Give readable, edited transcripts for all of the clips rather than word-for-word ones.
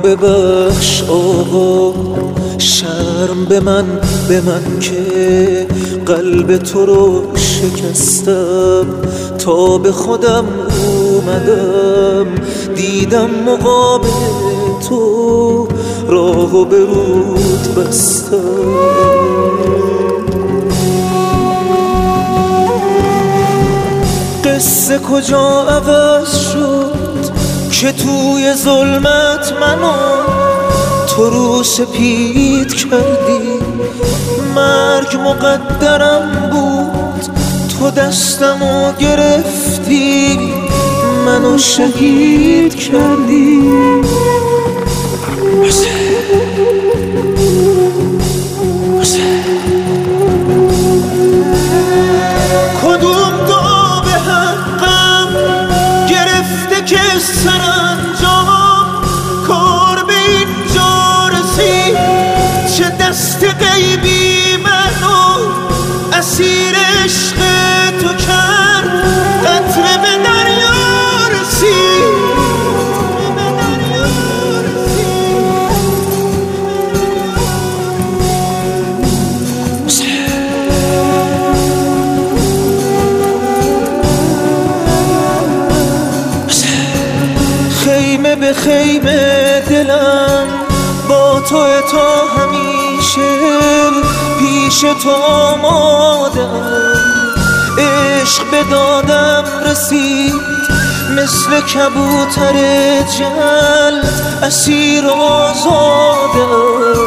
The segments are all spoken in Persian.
ببخش آقا، شرم به من که قلب تو رو شکستم. تا به خودم اومدم دیدم مقابل تو راهو به رود بستم. قصه کجا عوض شد که توی ظلمت منو تو رو سپید کردی. مرگ مقدرم بود تو دستمو گرفتی، منو شهید کردی. کدوم دعا به حقم گرفته که سرانجام کار به اینجا رسید؟ چه دست غیبی منو اسیر عشق تو کرد، قطره به دریا رسید. خیمه به خیمه دلم با تو تا همیشه پیش تو آمادم. عشق به دادم رسید مثل کبوتر جلد، اسیر آزادم.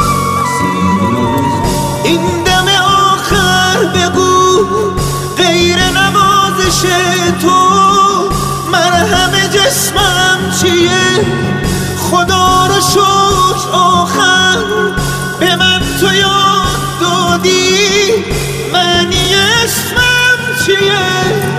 این دم آخر بگو غیر نوازش تو مرهم جسمم چیه؟ خدا رو شکر آخر به من تو یاد دادی، معنی اسمم چیه؟